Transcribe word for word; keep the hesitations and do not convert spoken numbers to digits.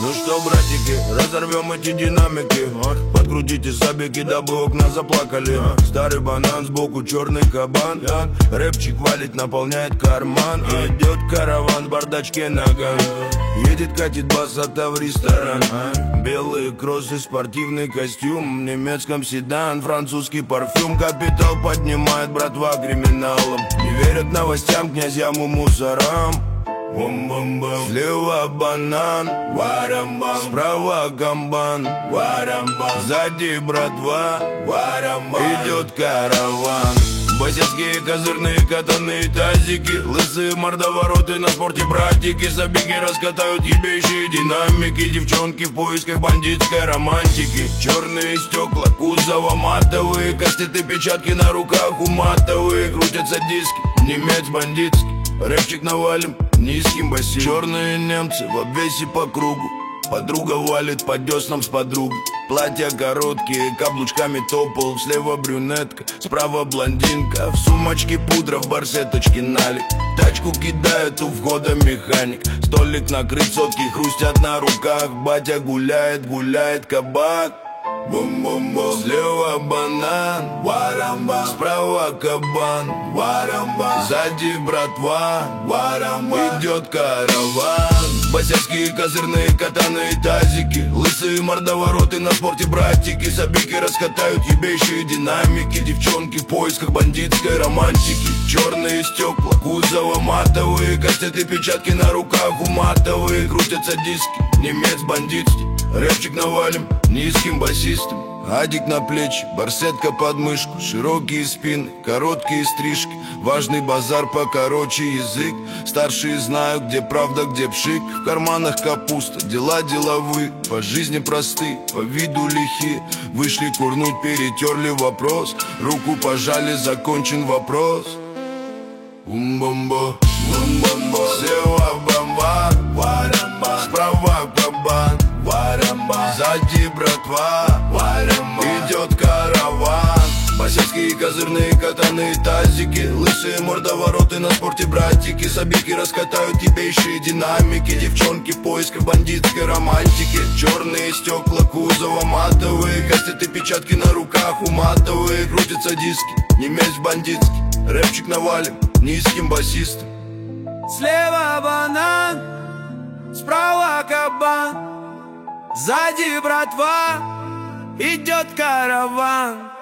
Ну что, братики, разорвем эти динамики. Подкрутите сабики, дабы окна заплакали. Старый банан, сбоку черный кабан. Рэпчик валит, наполняет карман. Идет караван в бардачке ногами. Едет, катит басата в ресторан. Белые кроссы, спортивный костюм. В немецком седан, французский парфюм. Капитал поднимает братва криминалом. Не верят новостям, князьям и мусорам. Бум-бум-бум. Слева банан, варамбам. Справа гамбан, варамбам. Сзади братва, варамбам. Идет караван. Басяцкие, козырные, катаные тазики. Лысые мордовороты на спорте братики. Забеги раскатают ебейшие динамики. Девчонки в поисках бандитской романтики. Черные стекла, кузова матовые. Кастеты, печатки на руках уматовые. Крутятся диски, немец бандитский. Рэпчик навалим низким басом. Черные немцы в обвесе по кругу. Подруга валит по деснам с подругой. Платья короткие, каблучками топал. Слева брюнетка, справа блондинка. В сумочке пудра, в барсеточке налик. Тачку кидают у входа механик. Столик накрыт, сотки хрустят на руках. Батя гуляет, гуляет кабак. Бум-бум-бум. Слева банан, варамба. Справа кабан, варамба. Сзади братва, варамба. Идет караван. Басяцкие, козырные, катаные тазики. Лысые мордовороты на спорте братики. Забеги раскатают ебейшие динамики. Девчонки в поисках бандитской романтики. Черные стекла, кузова матовые. Кастеты, печатки на руках уматовые. Крутятся диски, немец бандитский. Рэпчик навалим низким басистом. Адик на плечи, барсетка под мышку. Широкие спины, короткие стрижки. Важный базар, покороче язык. Старшие знают, где правда, где пшик. В карманах капуста, дела деловые. По жизни простые, по виду лихие. Вышли курнуть, перетерли вопрос. Руку пожали, закончен вопрос. Ум-бомбо, ум-бомбо. Слева бомба, варамба. Справа кабан, варамба. Сзади братва, варамба. Идет караван. Басяцкие, козырные, катаные тазики. Лысые мордовороты на спорте братики. Забеги раскатают ебейшие динамики. Девчонки в поисках бандитской романтики. Черные стекла, кузова матовые. Кастеты, печатки на руках уматовые. Крутятся диски, немец бандитский. Рэпчик навалим низким басистом. Слева банан, справа кабан. Сзади братва, идет караван.